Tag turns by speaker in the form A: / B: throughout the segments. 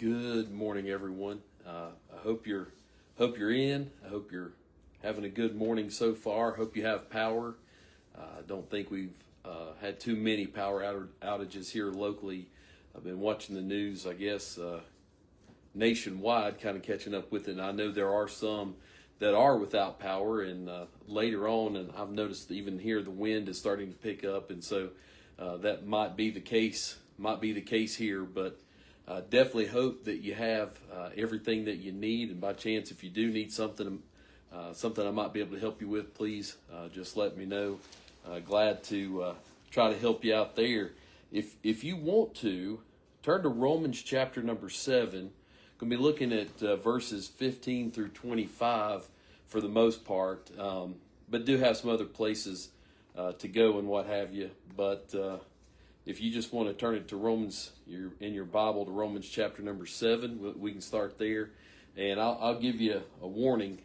A: Good morning, everyone. I hope you're in. I hope you're having a good morning so far. Hope you have power. I don't think we've had too many power outages here locally. I've been watching the news, I guess, nationwide, kind of catching up with it. And I know there are some that are without power, and later on, and I've noticed even here the wind is starting to pick up, and so that might be the case. Might be the case here, but definitely hope that you have everything that you need. And by chance, if you do need something I might be able to help you with, please just let me know. Glad to try to help you out there. If you want to, turn to Romans chapter number 7. Going to be looking at verses 15 through 25 for the most part, but do have some other places to go and what have you. But if you just want to turn it to Romans, you're in your Bible to Romans chapter number 7, we can start there. And I'll give you a warning.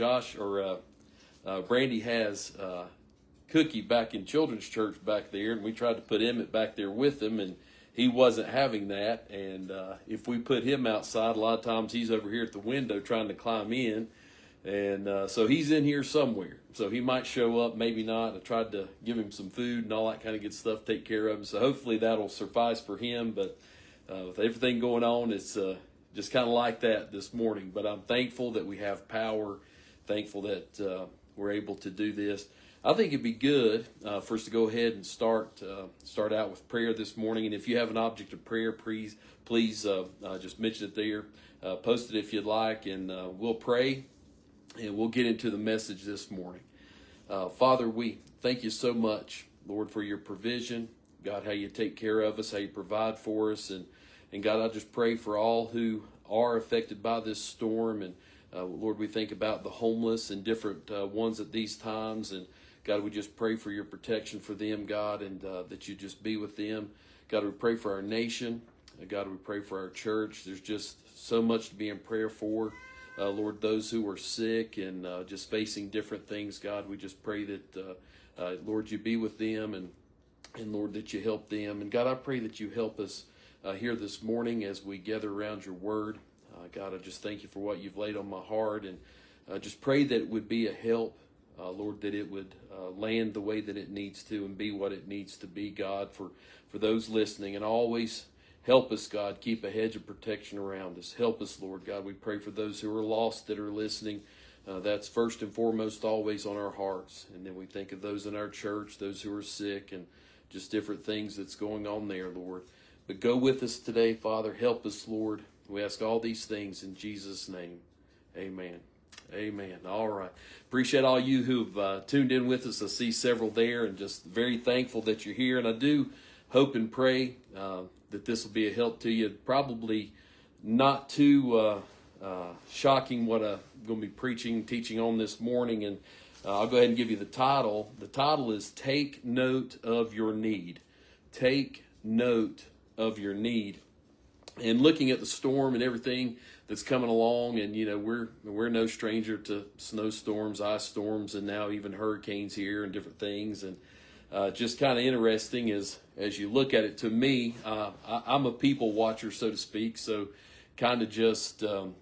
A: Brandy has Cookie back in children's church back there, and we tried to put Emmett back there with him, and he wasn't having that. And if we put him outside, a lot of times he's over here at the window trying to climb in. And so he's in here somewhere. So he might show up, maybe not. I tried to give him some food and all that kind of good stuff, take care of him. So hopefully that'll suffice for him. But with everything going on, it's just kind of like that this morning. But I'm thankful that we have power, thankful that we're able to do this. I think it'd be good for us to go ahead and start out with prayer this morning. And if you have an object of prayer, please just mention it there. Post it if you'd like, and we'll pray. And we'll get into the message this morning. Father, we thank you so much, Lord, for your provision. God, how you take care of us, how you provide for us. And God, I just pray for all who are affected by this storm. And Lord, we think about the homeless and different ones at these times. And God, we just pray for your protection for them, God, and that you just be with them. God, we pray for our nation. God, we pray for our church. There's just so much to be in prayer for. Lord, those who are sick and just facing different things, God, we just pray that, Lord, you be with them and Lord, that you help them. And God, I pray that you help us here this morning as we gather around your word. God, I just thank you for what you've laid on my heart, and just pray that it would be a help, Lord, that it would land the way that it needs to and be what it needs to be, God, for those listening. And always help us, God, keep a hedge of protection around us. Help us, Lord God. We pray for those who are lost that are listening. That's first and foremost always on our hearts. And then we think of those in our church, those who are sick, and just different things that's going on there, Lord. But go with us today, Father. Help us, Lord. We ask all these things in Jesus' name. Amen. Amen. All right. Appreciate all you who've tuned in with us. I see several there, and just very thankful that you're here. And I do hope and pray that this will be a help to you. Probably not too shocking what I'm going to be teaching on this morning. And I'll go ahead and give you the title. The title is Take Note of Your Need. Take note of your need. And looking at the storm and everything that's coming along, and we're no stranger to snowstorms, ice storms, and now even hurricanes here and different things. And just kind of interesting as you look at it. To me, I'm a people watcher, so to speak, so kind of just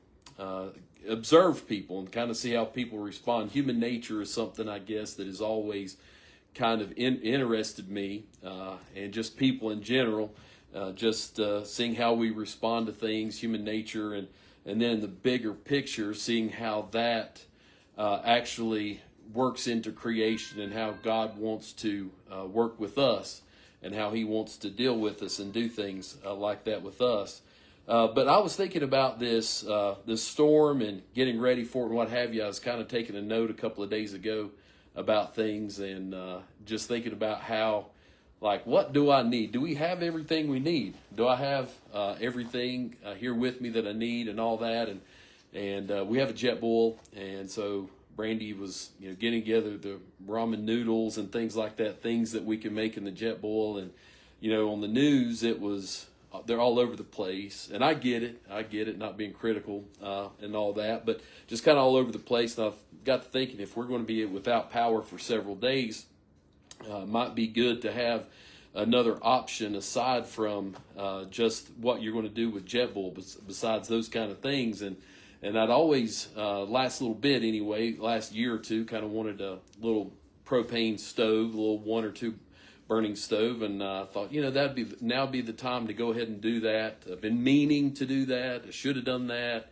A: observe people and kind of see how people respond. Human nature is something, I guess, that has always kind of interested me, and just people in general, just seeing how we respond to things, human nature, and then the bigger picture, seeing how that actually works into creation and how God wants to work with us and how he wants to deal with us and do things like that with us. But I was thinking about this storm and getting ready for it and what have you. I was kind of taking a note a couple of days ago about things, and just thinking about how, like, what do I need? Do we have everything we need? Do I have everything here with me that I need and all that? And we have a JetBoil, and so Brandy was, getting together the ramen noodles and things like that, things that we can make in the JetBoil. And, on the news, they're all over the place. And I get it, not being critical and all that, but just kind of all over the place. And I've got to thinking, if we're going to be without power for several days, it might be good to have another option aside from just what you're going to do with JetBull, besides those kind of things. And I'd always, last little bit anyway, last year or two, kind of wanted a little propane stove, a little 1 or 2 burning stove, and I thought, that'd be the time to go ahead and do that. I've been meaning to do that. I should have done that.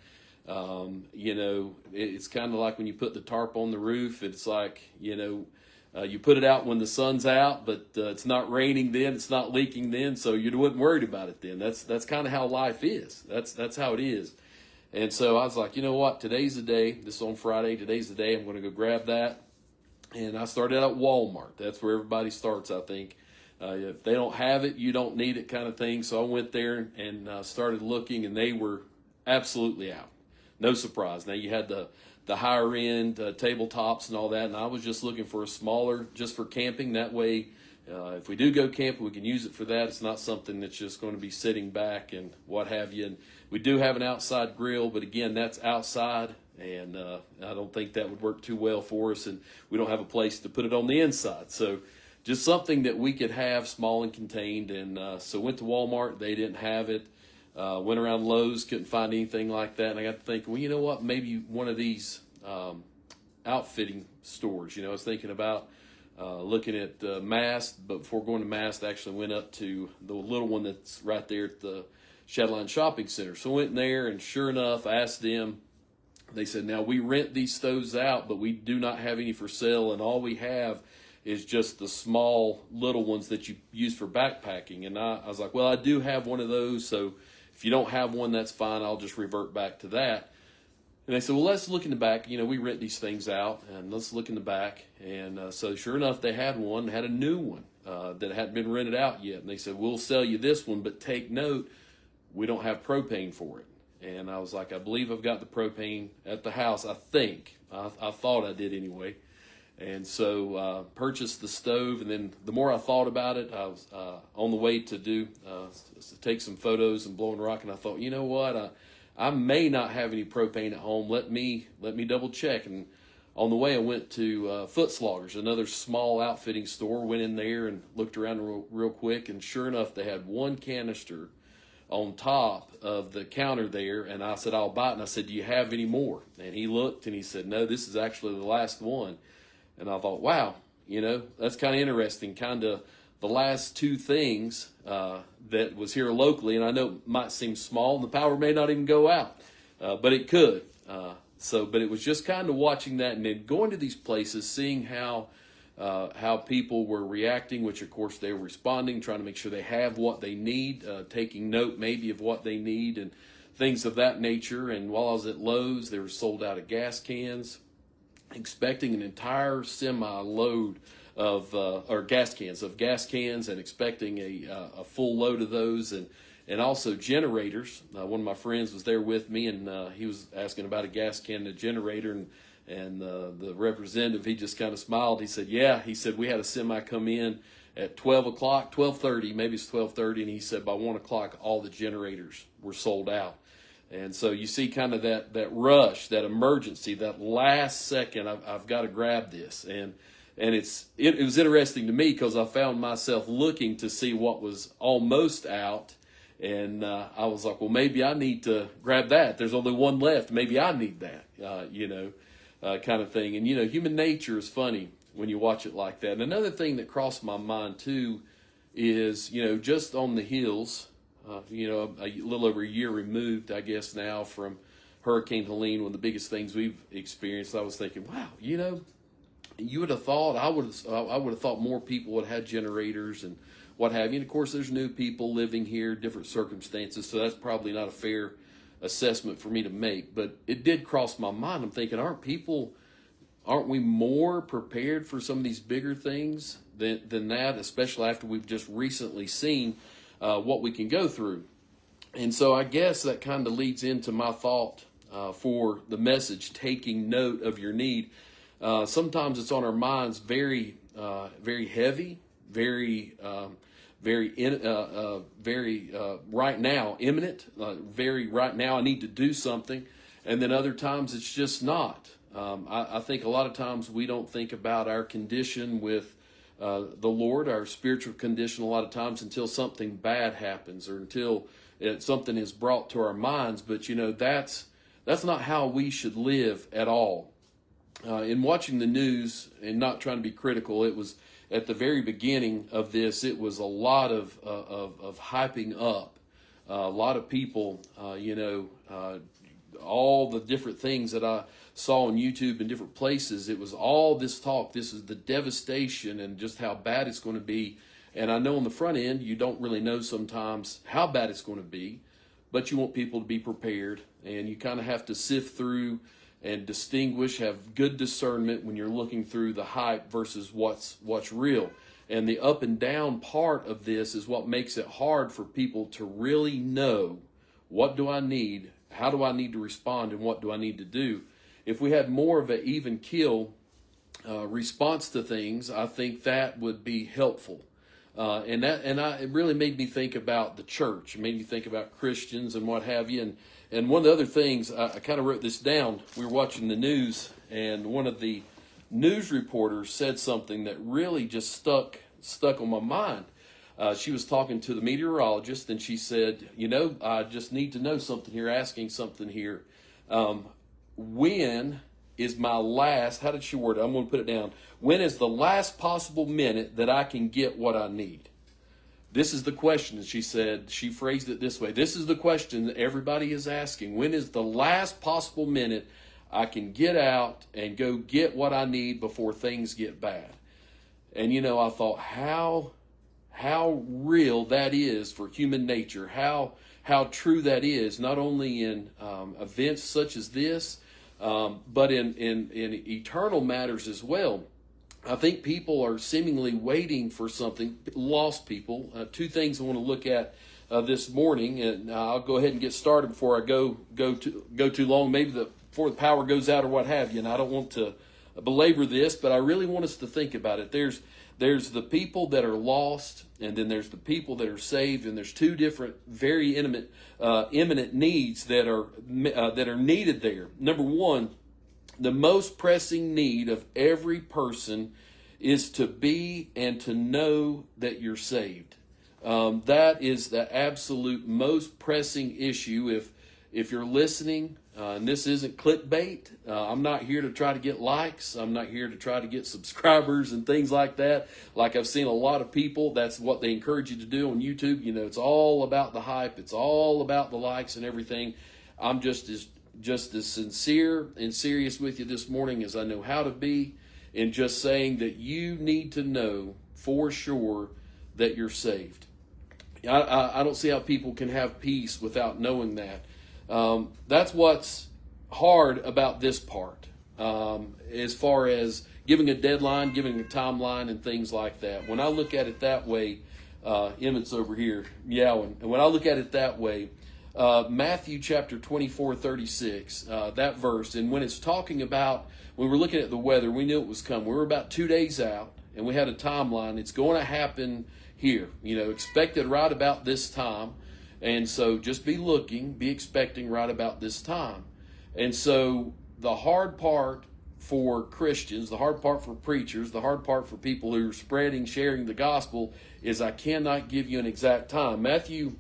A: It's kind of like when you put the tarp on the roof. It's like, you put it out when the sun's out, but it's not raining then, it's not leaking then, so you wasn't worried about it then. That's kind of how life is. That's how it is. And so I was like, you know what? Today's the day. This is on Friday. Today's the day. I'm going to go grab that. And I started out at Walmart. That's where everybody starts, I think. If they don't have it, you don't need it kind of thing. So I went there and started looking, and they were absolutely out. No surprise. Now, you had the higher end tabletops and all that, and I was just looking for a smaller, just for camping. That way, if we do go camping, we can use it for that. It's not something that's just going to be sitting back and what have you. And we do have an outside grill, but again, that's outside, and I don't think that would work too well for us, and we don't have a place to put it on the inside. So just something that we could have small and contained. And so went to Walmart. They didn't have it. Went around Lowe's, couldn't find anything like that. And I got to thinking, well, you know what? Maybe one of these outfitting stores. I was thinking about looking at Mast, but before going to Mast, I actually went up to the little one that's right there at the Shadowline Shopping Center. So I went in there, and sure enough, I asked them. They said, now we rent these stoves out, but we do not have any for sale, and all we have is just the small little ones that you use for backpacking. And I was like, well, I do have one of those, so if you don't have one, that's fine. I'll just revert back to that. And they said, well, let's look in the back. We rent these things out, and let's look in the back. And so sure enough, they had one, had a new one that hadn't been rented out yet. And they said, we'll sell you this one, but take note, we don't have propane for it. And I was like, I believe I've got the propane at the house, I think. I thought I did anyway. And so purchased the stove, and then the more I thought about it, I was on the way to take some photos and blowing rock, and I thought, you know what, I may not have any propane at home. Let me double check. And on the way, I went to Foot Sloggers, another small outfitting store. Went in there and looked around real quick, and sure enough, they had one canister on top of the counter there. And I said, I'll buy it. And I said, do you have any more? And he looked and he said, no, this is actually the last one. And I thought, wow, that's kind of interesting. Kind of the last 2 things that was here locally, and I know it might seem small, and the power may not even go out, but it could. But it was just kind of watching that, and then going to these places, seeing how people were reacting, which of course they were responding, trying to make sure they have what they need, taking note maybe of what they need and things of that nature. And while I was at Lowe's, they were sold out of gas cans. Expecting an entire semi-load of gas cans, and expecting a full load of those, and also generators. One of my friends was there with me, and he was asking about a gas can and a generator, and the representative, he just kind of smiled. He said, yeah, he said, we had a semi come in at 12 o'clock, 12:30, maybe it's 12:30, and he said by 1 o'clock all the generators were sold out. And so you see kind of that rush, that emergency, that last second, I've got to grab this. And it was interesting to me because I found myself looking to see what was almost out. And I was like, well, maybe I need to grab that. There's only one left. Maybe I need that, kind of thing. And, human nature is funny when you watch it like that. And another thing that crossed my mind, too, is, just on the hills, a little over a year removed, I guess, now from Hurricane Helene, one of the biggest things we've experienced. I was thinking, wow, you would have thought, I would have thought more people would have had generators and what have you. And of course, there's new people living here, different circumstances, so that's probably not a fair assessment for me to make. But it did cross my mind. I'm thinking, aren't we more prepared for some of these bigger things than that, especially after we've just recently seen what we can go through? And so I guess that kind of leads into my thought for the message, taking note of your need. Sometimes it's on our minds very heavy, very right now, imminent, very right now I need to do something. And then other times it's just not. I think a lot of times we don't think about our condition with the Lord, our spiritual condition, a lot of times until something bad happens or until something is brought to our minds. But that's not how we should live at all. In watching the news and not trying to be critical, it was at the very beginning of this. It was a lot of hyping up. A lot of people, all the different things that I saw on YouTube and different places. It was all this talk. This is the devastation and just how bad it's going to be. And I know on the front end, you don't really know sometimes how bad it's going to be, but you want people to be prepared, and you kind of have to sift through and distinguish, have good discernment when you're looking through the hype versus what's real. And the up and down part of this is what makes it hard for people to really know, what do I need, how do I need to respond, and what do I need to do. If we had more of an even keel response to things, I think that would be helpful. It really made me think about the church. It made me think about Christians and what have you. And one of the other things, I kind of wrote this down. We were watching the news, and one of the news reporters said something that really just stuck on my mind. She was talking to the meteorologist, and she said, I just need to know something here, asking something here. When is my last, how did she word it? I'm going to put it down. When is the last possible minute that I can get what I need? This is the question. She said, she phrased it this way. This is the question that everybody is asking. When is the last possible minute I can get out and go get what I need before things get bad? And I thought how real that is for human nature, how true that is, not only in events such as this, but in eternal matters as well. I think people are seemingly waiting for something, lost people. Two things I want to look at this morning, and I'll go ahead and get started before I go too long, maybe before the power goes out or what have you. And I don't want to belabor this, but I really want us to think about it. There's the people that are lost, and then there's the people that are saved, and there's two different, very imminent needs that are needed there. Number one, the most pressing need of every person is to be and to know that you're saved. That is the absolute most pressing issue. If you're listening, and this isn't clickbait, I'm not here to try to get likes. I'm not here to try to get subscribers and things like that. Like I've seen a lot of people, that's what they encourage you to do on YouTube. It's all about the hype. It's all about the likes and everything. I'm just as sincere and serious with you this morning as I know how to be, in just saying that you need to know for sure that you're saved. I don't see how people can have peace without knowing that. That's what's hard about this part, as far as giving a deadline, giving a timeline, and things like that. When I look at it that way, Emmett's over here yowling, and when I look at it that way, Matthew chapter 24:36, that verse, and when it's talking about, when we're looking at the weather, we knew it was coming. We were about 2 days out, and we had a timeline. It's going to happen here, expected right about this time. And so just be looking, be expecting right about this time. And so the hard part for Christians, the hard part for preachers, the hard part for people who are sharing the gospel is I cannot give you an exact time. Matthew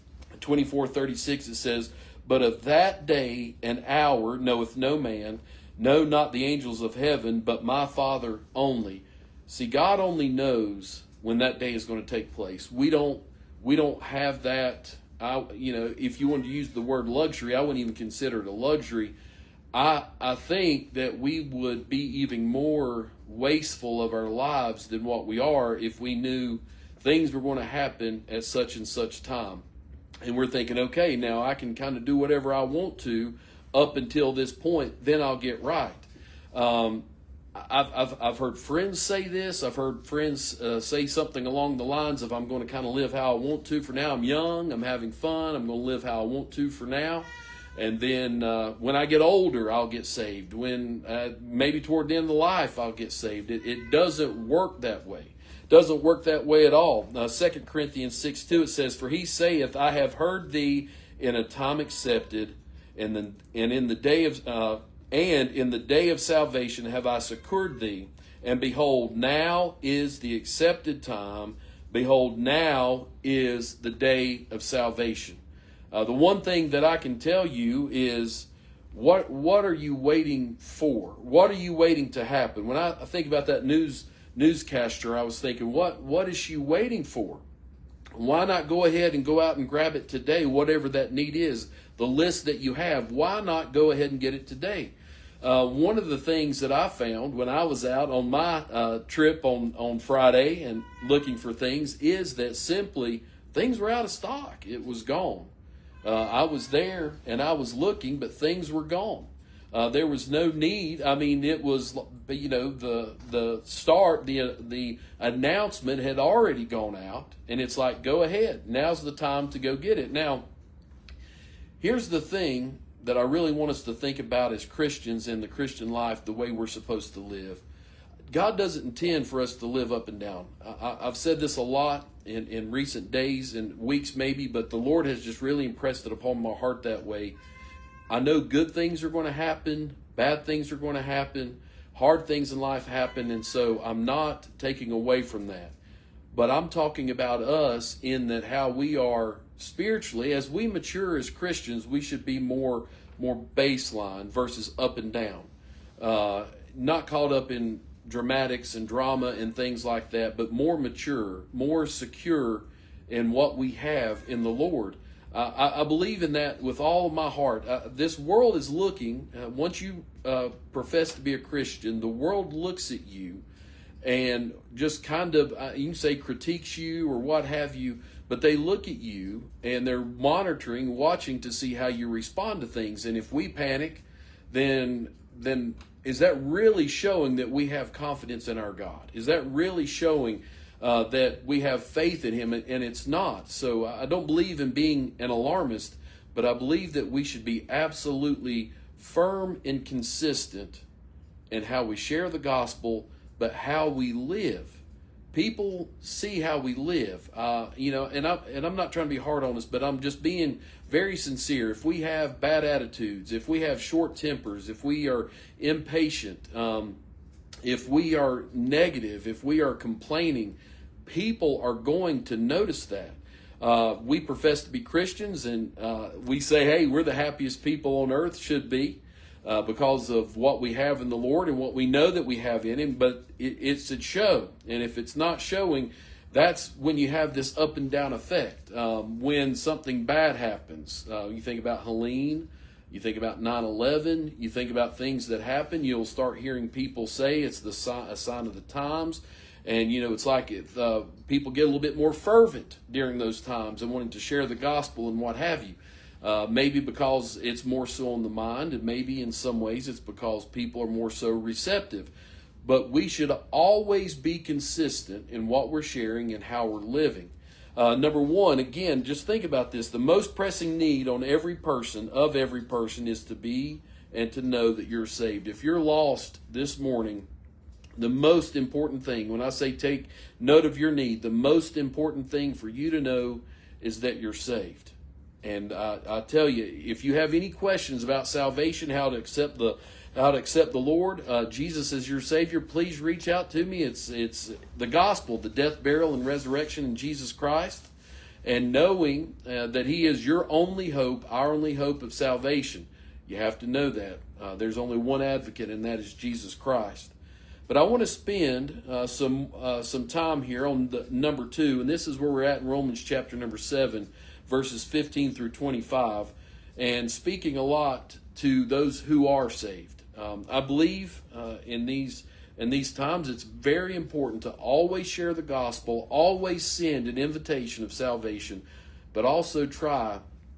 A: 24:36, it says, "But of that day and hour knoweth no man, no, not the angels of heaven, but my Father only." See, God only knows when that day is going to take place. We don't have that. If you wanted to use the word luxury, I wouldn't even consider it a luxury. I think that we would be even more wasteful of our lives than what we are if we knew things were going to happen at such and such time. And we're thinking, okay, now I can kind of do whatever I want to up until this point, then I'll get right. I've heard friends say this. I've heard friends say something along the lines of, I'm going to kind of live how I want to for now. I'm young. I'm having fun. I'm going to live how I want to for now. And then when I get older, I'll get saved. When maybe toward the end of life, I'll get saved. It doesn't work that way. It doesn't work that way at all. 2 Corinthians 6:2, it says, "For he saith, I have heard thee in a time accepted, and in the day of salvation have I succored thee. And behold, now is the accepted time. Behold, now is the day of salvation. The one thing that I can tell you is, what are you waiting for? What are you waiting to happen? When I think about that newscaster, I was thinking, what is she waiting for? Why not go ahead and go out and grab it today, whatever that need is, the list that you have? Why not go ahead and get it today? One of the things that I found when I was out on my trip on Friday and looking for things is that simply things were out of stock. It was gone. I was there and I was looking, but things were gone. There was no need. I mean, it was, the start, the announcement had already gone out, and it's like, go ahead. Now's the time to go get it. Now, here's the thing that I really want us to think about as Christians in the Christian life, the way we're supposed to live. God doesn't intend for us to live up and down. I've said this a lot in recent days and weeks maybe, but the Lord has just really impressed it upon my heart that way. I know good things are going to happen, bad things are going to happen, hard things in life happen, and so I'm not taking away from that. But I'm talking about us in that how we are spiritually. As we mature as Christians, we should be more baseline versus up and down. Not caught up in dramatics and drama and things like that, but more mature, more secure in what we have in the Lord. I believe in that with all of my heart. This world is looking, once you profess to be a Christian, the world looks at you and just kind of, you can say critiques you or what have you, but they look at you and they're monitoring, watching to see how you respond to things. And if we panic, then is that really showing that we have confidence in our God? Is that really showing that we have faith in Him? And it's not. So I don't believe in being an alarmist, but I believe that we should be absolutely firm and consistent in how we share the gospel, but how we live. People see how we live, and I'm not trying to be hard on us, but I'm just being very sincere. If we have bad attitudes, if we have short tempers, if we are impatient, if we are negative, if we are complaining, people are going to notice that. We profess to be Christians, and we say, hey, we're the happiest people on earth, should be. Because of what we have in the Lord and what we know that we have in Him, but it's a show. And if it's not showing, that's when you have this up and down effect. When something bad happens, you think about Helene, you think about 9/11, you think about things that happen, you'll start hearing people say it's a sign of the times. And, it's like if people get a little bit more fervent during those times and wanting to share the gospel and what have you. Maybe because it's more so on the mind, and maybe in some ways it's because people are more so receptive. But we should always be consistent in what we're sharing and how we're living. Number one, again, just think about this. The most pressing need on every person, is to be and to know that you're saved. If you're lost this morning, the most important thing, when I say take note of your need, the most important thing for you to know is that you're saved. And I tell you, if you have any questions about salvation, how to accept the Lord, Jesus as your Savior, please reach out to me. It's the gospel, the death, burial, and resurrection in Jesus Christ, and knowing that He is your only hope, our only hope of salvation. You have to know that. There's only one advocate, and that is Jesus Christ. But I want to spend some time here on the number 2, and this is where we're at in Romans chapter number 7. Verses 15 through 25, and speaking a lot to those who are saved. I believe in these times it's very important to always share the gospel, always send an invitation of salvation, but also try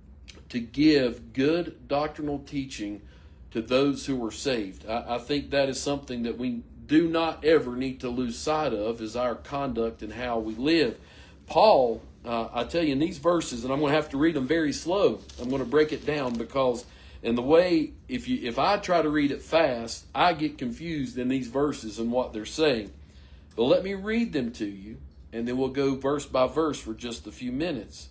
A: to give good doctrinal teaching to those who are saved. I think that is something that we do not ever need to lose sight of, is our conduct and how we live. Paul, I tell you, in these verses, and I'm going to have to read them very slow. I'm going to break it down because in the way, if I try to read it fast, I get confused in these verses and what they're saying. But let me read them to you, and then we'll go verse by verse for just a few minutes.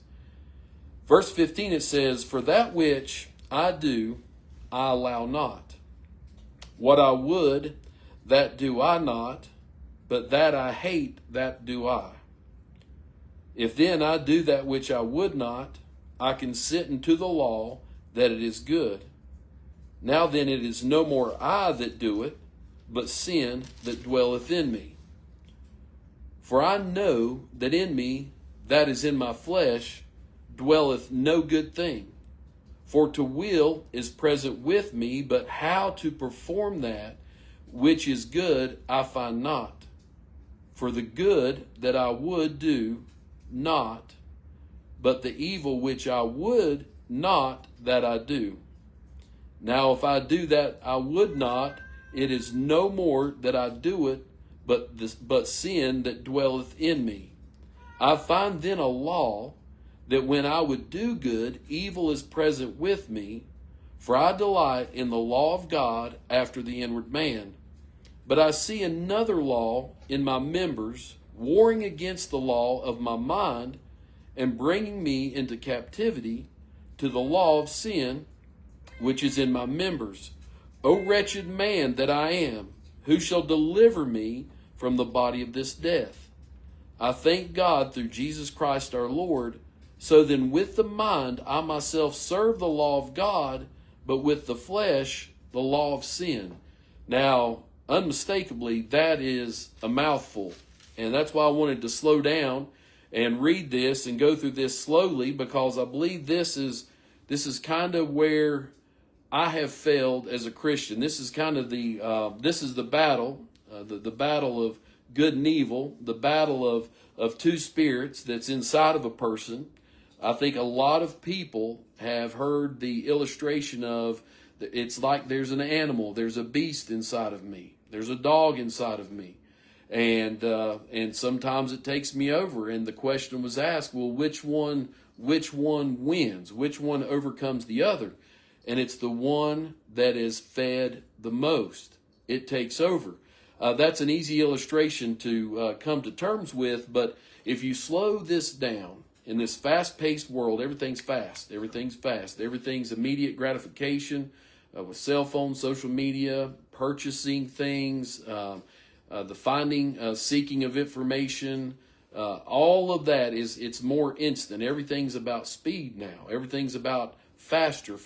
A: Verse 15, it says, "For that which I do, I allow not. What I would, that do I not, but that I hate, that do I. If then I do that which I would not, I consent unto the law that it is good. Now then it is no more I that do it, but sin that dwelleth in me. For I know that in me, that is in my flesh, dwelleth no good thing. For to will is present with me, but how to perform that which is good I find not. For the good that I would do not, but the evil which I would not, that I do. Now if I do that I would not, it is no more that I do it, but sin that dwelleth in me. I find then a law, that when I would do good, evil is present with me. For I delight in the law of God after the inward man. But I see another law in my members, warring against the law of my mind, and bringing me into captivity to the law of sin, which is in my members. O wretched man that I am, who shall deliver me from the body of this death? I thank God through Jesus Christ our Lord. So then with the mind I myself serve the law of God, but with the flesh the law of sin. Now, unmistakably, that is a mouthful. And that's why I wanted to slow down and read this and go through this slowly, because I believe this is kind of where I have failed as a Christian. This is kind of the battle, the battle of good and evil, the battle of two spirits that's inside of a person. I think a lot of people have heard the illustration of, it's like there's an animal, there's a beast inside of me, there's a dog inside of me, and sometimes it takes me over. And the question was asked, well, which one wins? Which one overcomes the other? And it's the one that is fed the most. It takes over. That's an easy illustration to come to terms with, but if you slow this down, in this fast-paced world, everything's fast. Everything's immediate gratification with cell phones, social media, purchasing things, the finding, seeking of information. All of that it's more instant. Everything's about speed now. Everything's about faster.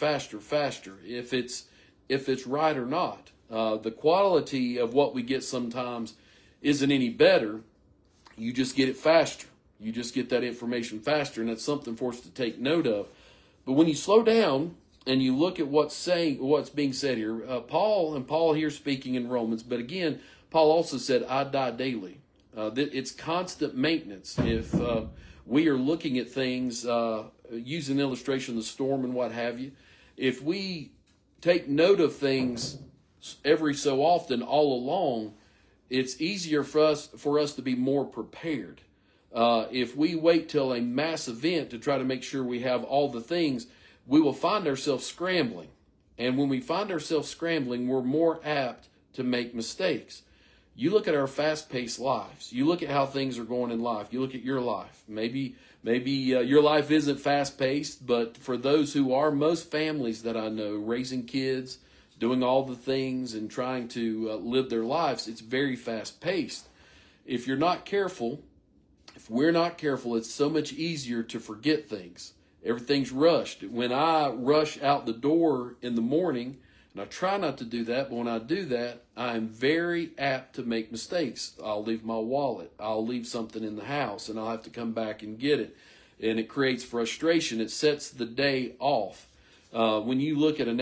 A: If it's right or not. The quality of what we get sometimes isn't any better. You just get it faster. You just get that information faster, and that's something for us to take note of. But when you slow down and you look at what's being said here, Paul here speaking in Romans, but again, Paul also said, I die daily. It's constant maintenance. If we are looking at things, using illustration of the storm and what have you, if we take note of things every so often all along, it's easier for us to be more prepared. If we wait till a mass event to try to make sure we have all the things, we will find ourselves scrambling. And when we find ourselves scrambling, we're more apt to make mistakes. You look at our fast-paced lives. You look at how things are going in life. You look at your life. Maybe your life isn't fast-paced, but for those who are, most families that I know, raising kids, doing all the things and trying to live their lives, it's very fast-paced. If we're not careful, it's so much easier to forget things. Everything's rushed. When I rush out the door in the morning, and I try not to do that, but when I do that, I'm very apt to make mistakes. I'll leave my wallet. I'll leave something in the house, and I'll have to come back and get it. And it creates frustration. It sets the day off. When you look at a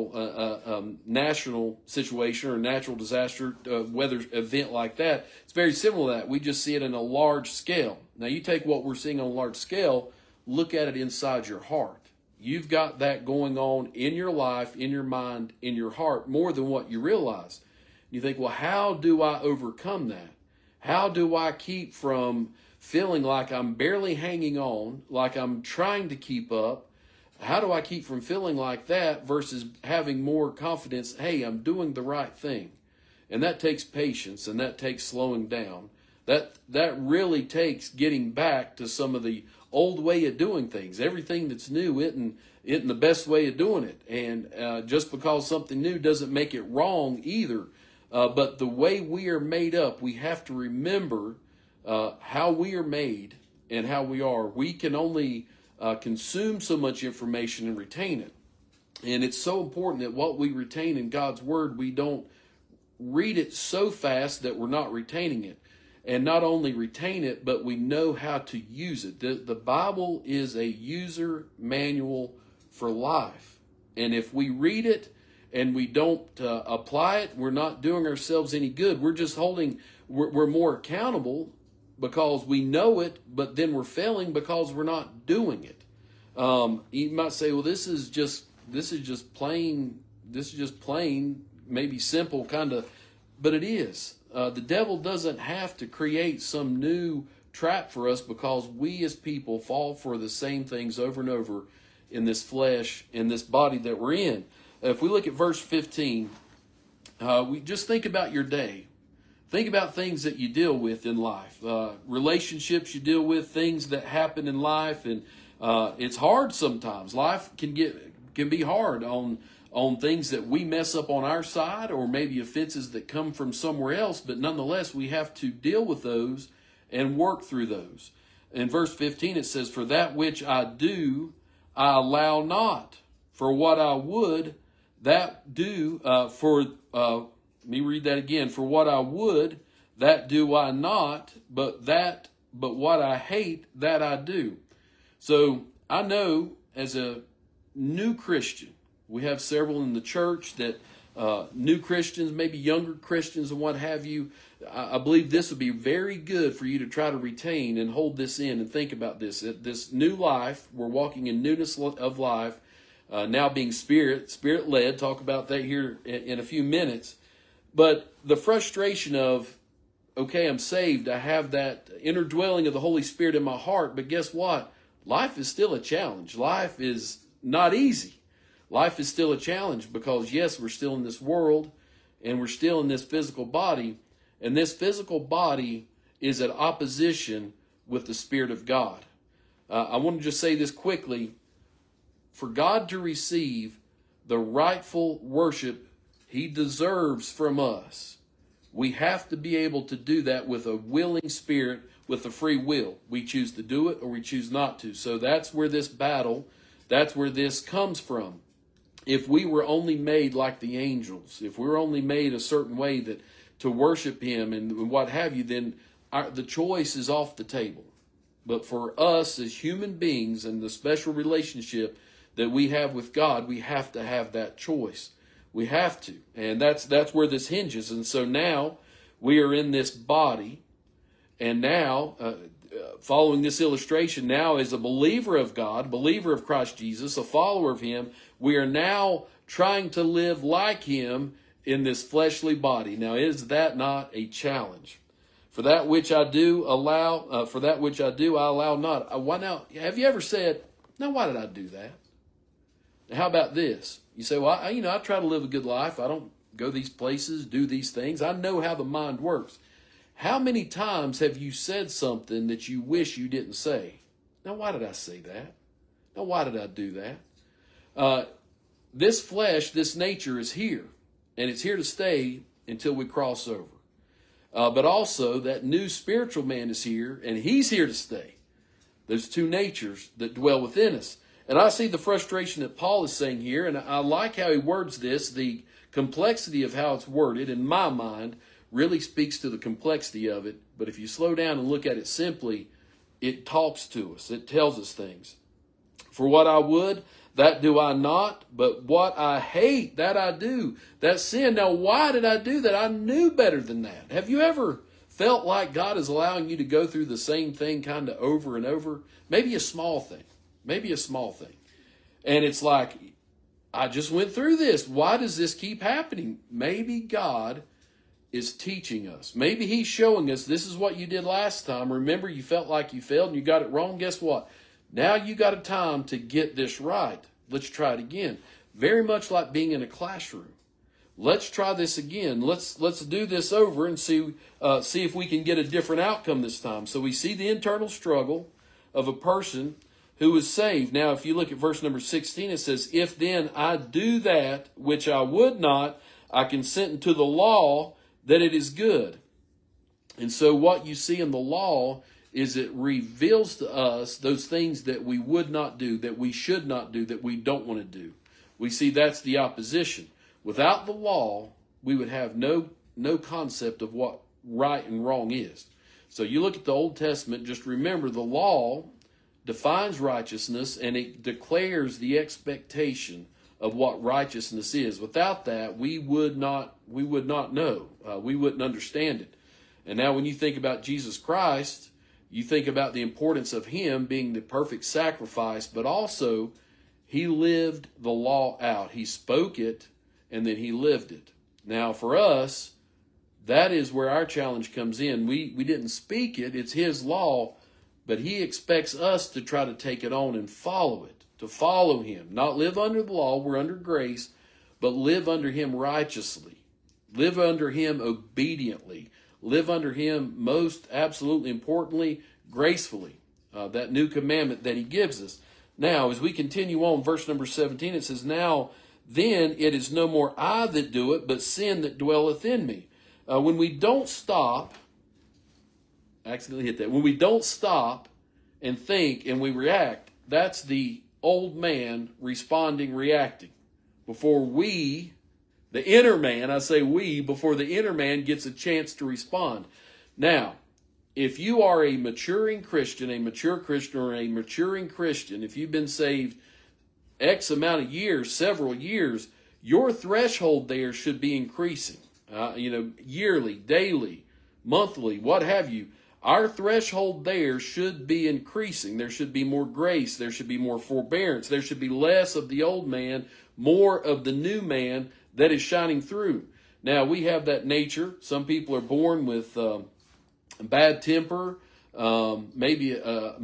A: national situation or a natural disaster, weather event like that, it's very similar to that. We just see it in a large scale. Now, you take what we're seeing on a large scale, look at it inside your heart. You've got that going on in your life, in your mind, in your heart, more than what you realize. You think, well, how do I overcome that? How do I keep from feeling like I'm barely hanging on, like I'm trying to keep up? How do I keep from feeling like that versus having more confidence, hey, I'm doing the right thing? And that takes patience, and that takes slowing down. That really takes getting back to some of the old way of doing things. Everything that's new isn't the best way of doing it. And just because something new doesn't make it wrong either. But the way we are made up, we have to remember how we are made and how we are. We can only consume so much information and retain it. And it's so important that what we retain in God's Word, we don't read it so fast that we're not retaining it. And not only retain it, but we know how to use it. The Bible is a user manual for life. And if we read it and we don't apply it, we're not doing ourselves any good. We're just we're more accountable because we know it, but then we're failing because we're not doing it. You might say, well, this is just plain, maybe simple kind of, but it is. The devil doesn't have to create some new trap for us because we as people fall for the same things over and over in this flesh, in this body that we're in. If we look at verse 15, we just think about your day. Think about things that you deal with in life, relationships you deal with, things that happen in life, and it's hard sometimes. Life can be hard on things that we mess up on our side, or maybe offenses that come from somewhere else, but nonetheless, we have to deal with those and work through those. In verse 15, it says, "For that which I do, I allow not. For what I would, that do, let me read that again. For what I would, that do I not, but what I hate, that I do." So I know as a new Christian, we have several in the church that new Christians, maybe younger Christians and what have you. I believe this would be very good for you to try to retain and hold this in and think about this. This new life, we're walking in newness of life, now being spirit-led. Talk about that here in a few minutes. But the frustration of, okay, I'm saved. I have that inner dwelling of the Holy Spirit in my heart. But guess what? Life is still a challenge. Life is not easy. Life is still a challenge because, yes, we're still in this world and we're still in this physical body. And this physical body is at opposition with the Spirit of God. I want to just say this quickly. For God to receive the rightful worship He deserves from us, we have to be able to do that with a willing spirit, with a free will. We choose to do it or we choose not to. So that's where this battle, that's where this comes from. If we were only made like the angels, if we were only made a certain way that to worship Him and what have you, then the choice is off the table. But for us as human beings and the special relationship that we have with God, we have to have that choice. We have to. And that's where this hinges. And so now we are in this body. And now, following this illustration, now as a believer of God, believer of Christ Jesus, a follower of Him, we are now trying to live like Him in this fleshly body. Now, is that not a challenge? For that which I do, I allow not. Why now? Have you ever said, "Now, why did I do that?" Now, how about this? You say, "Well, I try to live a good life. I don't go these places, do these things. I know how the mind works." How many times have you said something that you wish you didn't say? Now, why did I say that? Now, why did I do that? This flesh, this nature is here, and it's here to stay until we cross over. But also, that new spiritual man is here, and he's here to stay. There's two natures that dwell within us. And I see the frustration that Paul is saying here, and I like how he words this. The complexity of how it's worded, in my mind, really speaks to the complexity of it. But if you slow down and look at it simply, it talks to us. It tells us things. For what I would, that do I not, but what I hate, that I do. That's sin. Now, why did I do that? I knew better than that. Have you ever felt like God is allowing you to go through the same thing kind of over and over? Maybe a small thing. Maybe a small thing. And it's like, I just went through this. Why does this keep happening? Maybe God is teaching us. Maybe He's showing us this is what you did last time. Remember, you felt like you failed and you got it wrong. Guess what? Now you got a time to get this right. Let's try it again. Very much like being in a classroom. Let's try this again. Let's do this over and see if we can get a different outcome this time. So we see the internal struggle of a person who is saved. Now, if you look at verse number 16, it says, "If then I do that which I would not, I consent unto the law that it is good. And so what you see in the law is it reveals to us those things that we would not do, that we should not do, that we don't want to do. We see that's the opposition. Without the law, we would have no concept of what right and wrong is. So you look at the Old Testament, just remember the law defines righteousness and it declares the expectation of what righteousness is. Without that, we would not know. We wouldn't understand it. And now when you think about Jesus Christ, you think about the importance of him being the perfect sacrifice, but also he lived the law out. He spoke it and then he lived it. Now for us, that is where our challenge comes in. We didn't speak it. It's his law, but he expects us to try to take it on and follow it, to follow him. Not live under the law, we're under grace, but live under him righteously. Live under him obediently. Live under him, most absolutely importantly, gracefully. That new commandment that he gives us. Now, as we continue on, verse number 17, it says, "Now then it is no more I that do it, but sin that dwelleth in me." When we don't stop, when we don't stop and think and we react, that's the old man responding, reacting. Before we, the inner man, I say we, before the inner man gets a chance to respond. Now, if you are a maturing Christian, a mature Christian, or a maturing Christian, if you've been saved X amount of years, several years, your threshold there should be increasing. Yearly, daily, monthly, what have you. Our threshold there should be increasing. There should be more grace. There should be more forbearance. There should be less of the old man, more of the new man that is shining through. Now, we have that nature. Some people are born with bad temper, maybe a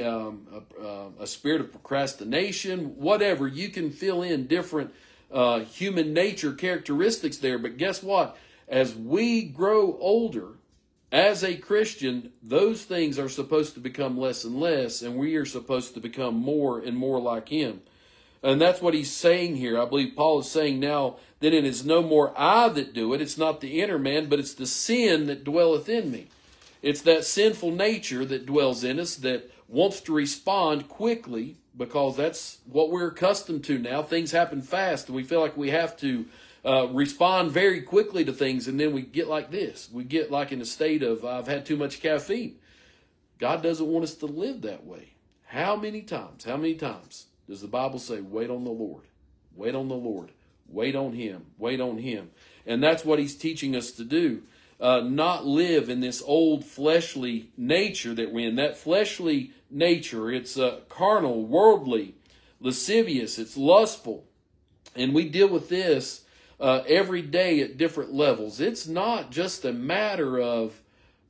A: spirit of procrastination, whatever. You can fill in different human nature characteristics there. But guess what? As we grow older, as a Christian, those things are supposed to become less and less, and we are supposed to become more and more like him. And that's what he's saying here. I believe Paul is saying now that it is no more I that do it. It's not the inner man, but it's the sin that dwelleth in me. It's that sinful nature that dwells in us that wants to respond quickly, because that's what we're accustomed to now. Things happen fast, and we feel like we have to respond very quickly to things, and then we get like this. We get like in a state of, I've had too much caffeine. God doesn't want us to live that way. How many times does the Bible say, wait on the Lord, wait on the Lord, wait on him, wait on him? And that's what he's teaching us to do. Not live in this old fleshly nature that we're in. That fleshly nature, it's carnal, worldly, lascivious, it's lustful. And we deal with this every day at different levels. It's not just a matter of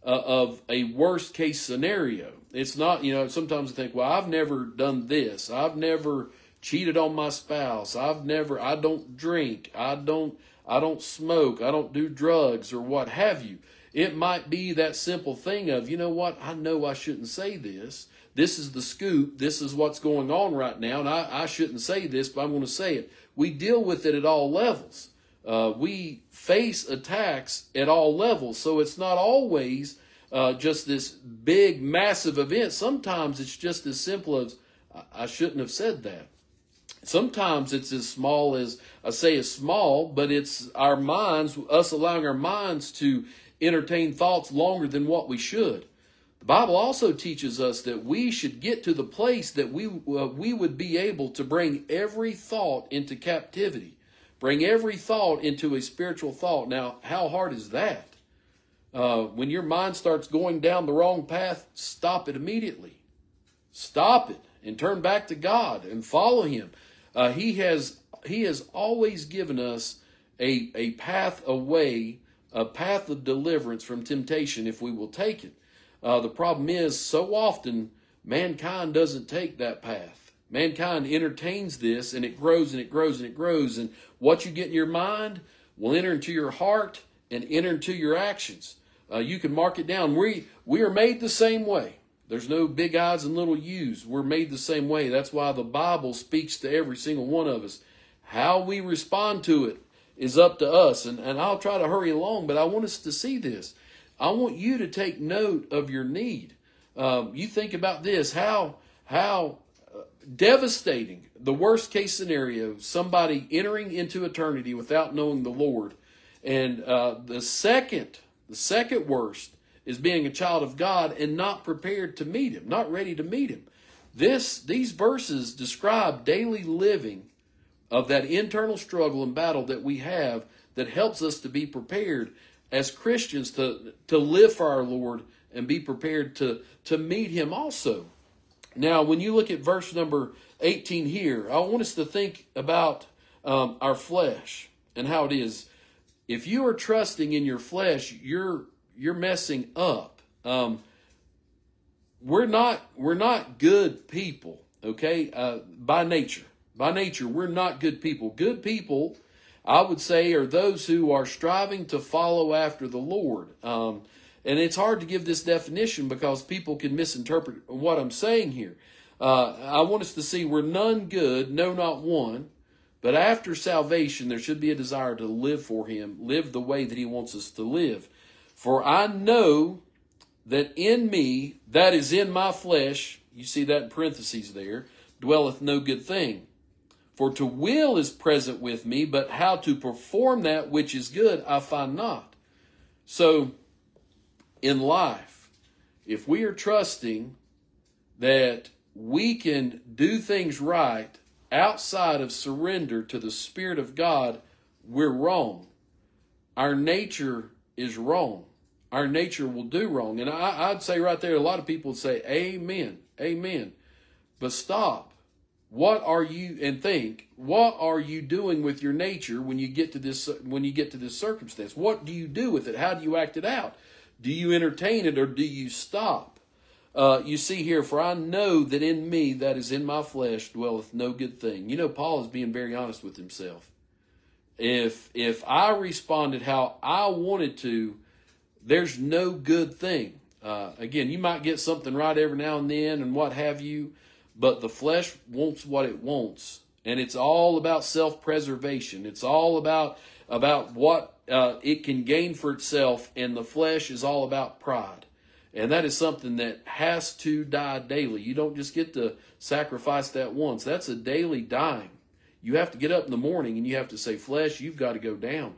A: a worst case scenario. It's not, sometimes I think, well, I've never done this. I've never cheated on my spouse. I don't drink. I don't smoke. I don't do drugs or what have you. It might be that simple thing of, you know what? I know I shouldn't say this. This is the scoop. This is what's going on right now. And I shouldn't say this, but I'm going to say it. We deal with it at all levels. We face attacks at all levels. So it's not always just this big, massive event. Sometimes it's just as simple as, I shouldn't have said that. Sometimes it's as small as, I say as small, but it's our minds, us allowing our minds to entertain thoughts longer than what we should. The Bible also teaches us that we should get to the place that we would be able to bring every thought into captivity. Bring every thought into a spiritual thought. Now, how hard is that? When your mind starts going down the wrong path, stop it immediately. Stop it and turn back to God and follow him. He has always given us a path away, a path of deliverance from temptation if we will take it. The problem is, so often, mankind doesn't take that path. Mankind entertains this, and it grows and it grows and it grows. And what you get in your mind will enter into your heart and enter into your actions. You can mark it down. We are made the same way. There's no big I's and little U's. We're made the same way. That's why the Bible speaks to every single one of us. How we respond to it is up to us. And I'll try to hurry along, but I want us to see this. I want you to take note of your need. You think about this, how devastating, the worst case scenario, somebody entering into eternity without knowing the Lord. And the second worst is being a child of God and not prepared to meet him, not ready to meet him. These verses describe daily living of that internal struggle and battle that we have that helps us to be prepared as Christians to live for our Lord and be prepared to meet him also. Now, when you look at verse number 18 here, I want us to think about our flesh and how it is. If you are trusting in your flesh, you're messing up. We're not good people, okay? By nature, we're not good people. Good people, I would say, are those who are striving to follow after the Lord. And it's hard to give this definition because people can misinterpret what I'm saying here. I want us to see we're none good, no, not one. But after salvation, there should be a desire to live for him, live the way that he wants us to live. For I know that in me, that is in my flesh, you see that in parentheses there, dwelleth no good thing. For to will is present with me, but how to perform that which is good I find not. So, in life, if we are trusting that we can do things right outside of surrender to the Spirit of God, we're wrong. Our nature is wrong. Our nature will do wrong. And I'd say right there, a lot of people would say, amen, amen. But stop. What are you, and think, what are you doing with your nature when you get to this circumstance? What do you do with it? How do you act it out? Do you entertain it or do you stop? You see here, for I know that in me, that is in my flesh, dwelleth no good thing. You know, Paul is being very honest with himself. If I responded how I wanted to, there's no good thing. Again, you might get something right every now and then and what have you, but the flesh wants what it wants. And it's all about self-preservation. It's all about what it can gain for itself, and the flesh is all about pride. And that is something that has to die daily. You don't just get to sacrifice that once. That's a daily dying. You have to get up in the morning and you have to say, flesh, you've got to go down.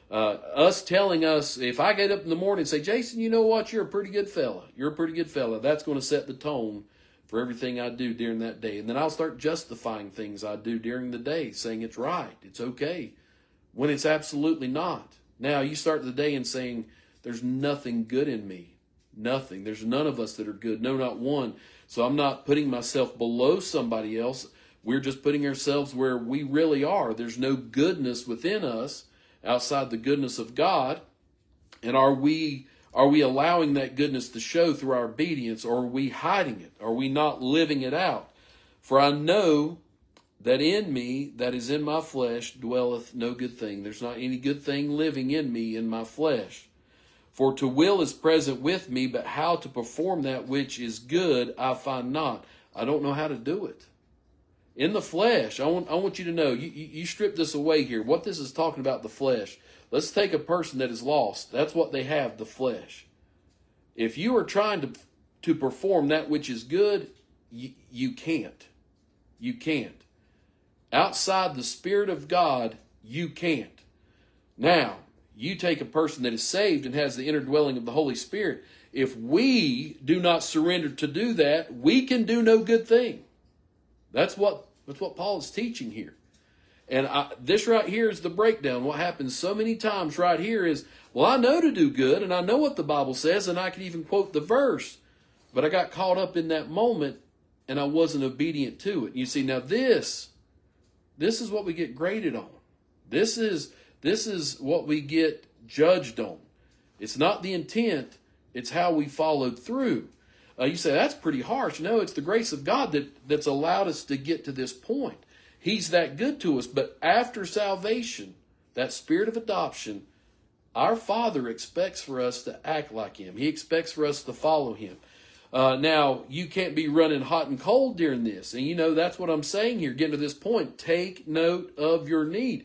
A: Us telling us, if I get up in the morning and say, Jason, you know what? You're a pretty good fella. You're a pretty good fella. That's going to set the tone for everything I do during that day. And then I'll start justifying things I do during the day, saying it's right, it's okay, when it's absolutely not. Now, you start the day and saying, there's nothing good in me. Nothing. There's none of us that are good. No, not one. So I'm not putting myself below somebody else. We're just putting ourselves where we really are. There's no goodness within us outside the goodness of God. And are we allowing that goodness to show through our obedience, or are we hiding it? Are we not living it out? For I know that in me, that is in my flesh, dwelleth no good thing. There's not any good thing living in me, in my flesh. For to will is present with me, but how to perform that which is good I find not. I don't know how to do it. In the flesh, I want you to know, you strip this away here. What this is talking about, the flesh. Let's take a person that is lost. That's what they have, the flesh. If you are trying to perform that which is good, you can't. You can't. Outside the Spirit of God, you can't. Now, you take a person that is saved and has the inner dwelling of the Holy Spirit. If we do not surrender to do that, we can do no good thing. That's what Paul is teaching here. And this right here is the breakdown. What happens so many times right here is, well, I know to do good, and I know what the Bible says, and I can even quote the verse, but I got caught up in that moment, and I wasn't obedient to it. You see, now this is what we get graded on. This is what we get judged on. It's not the intent, it's how we followed through. You say, that's pretty harsh. No, it's the grace of God that's allowed us to get to this point. He's that good to us. But after salvation, that spirit of adoption, our Father expects for us to act like Him. He expects for us to follow Him. Now, you can't be running hot and cold during this. And that's what I'm saying here, getting to this point. Take note of your need.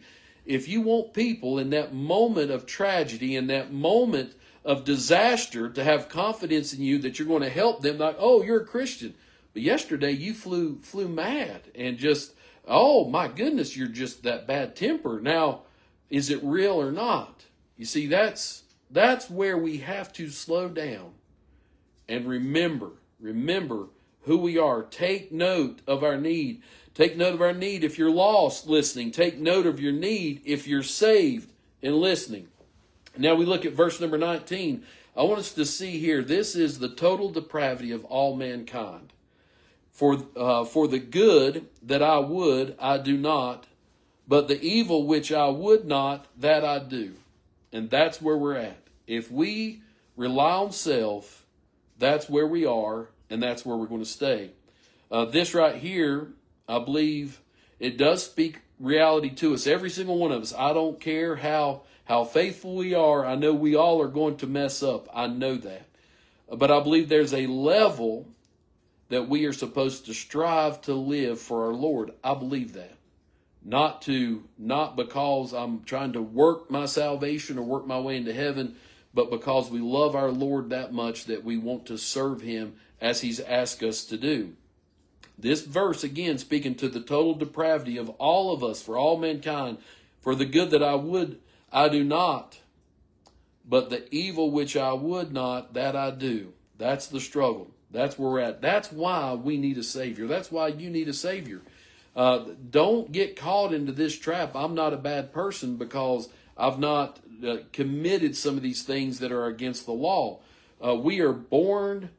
A: if you want people in that moment of tragedy, in that moment of disaster, to have confidence in you that you're going to help them, like, oh, you're a Christian, but yesterday you flew mad and just, oh my goodness, you're just that bad temper. Now, is it real or not? You see, that's where we have to slow down and remember who we are. Take note of our need. Take note of our need if you're lost listening. Take note of your need if you're saved and listening. Now we look at verse number 19. I want us to see here, this is the total depravity of all mankind. For the good that I would, I do not, but the evil which I would not, that I do. And that's where we're at. If we rely on self, that's where we are, and that's where we're going to stay. This right here, I believe it does speak reality to us. Every single one of us. I don't care how faithful we are. I know we all are going to mess up. I know that. But I believe there's a level that we are supposed to strive to live for our Lord. I believe that. Not because I'm trying to work my salvation or work my way into heaven, but because we love our Lord that much that we want to serve Him as He's asked us to do. This verse, again, speaking to the total depravity of all of us, for all mankind, for the good that I would, I do not, but the evil which I would not, that I do. That's the struggle. That's where we're at. That's why we need a Savior. That's why you need a Savior. Don't get caught into this trap. I'm not a bad person because I've not committed some of these things that are against the law. We are born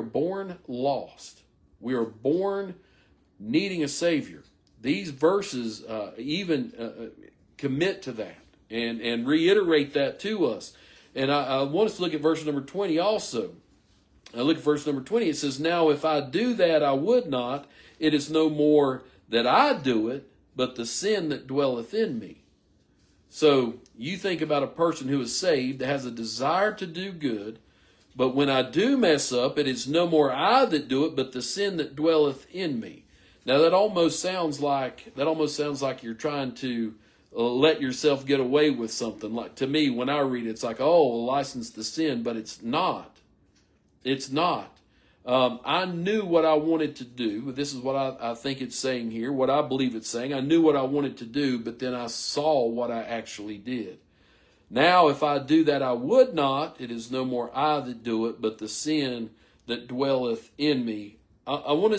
A: lost. We are born needing a Savior. These verses even commit to that and reiterate that to us. And I want us to look at verse number 20 also. I look at verse number 20. It says, now if I do that I would not, it is no more that I do it, but the sin that dwelleth in me. So you think about a person who is saved, that has a desire to do good, but when I do mess up, it is no more I that do it, but the sin that dwelleth in me. Now that almost sounds like you're trying to let yourself get away with something. Like, to me, when I read it, it's like, oh, a license to sin, but it's not. It's not. I knew what I wanted to do. This is what I think it's saying here, what I believe it's saying. I knew what I wanted to do, but then I saw what I actually did. Now, if I do that I would not, it is no more I that do it, but the sin that dwelleth in me. I want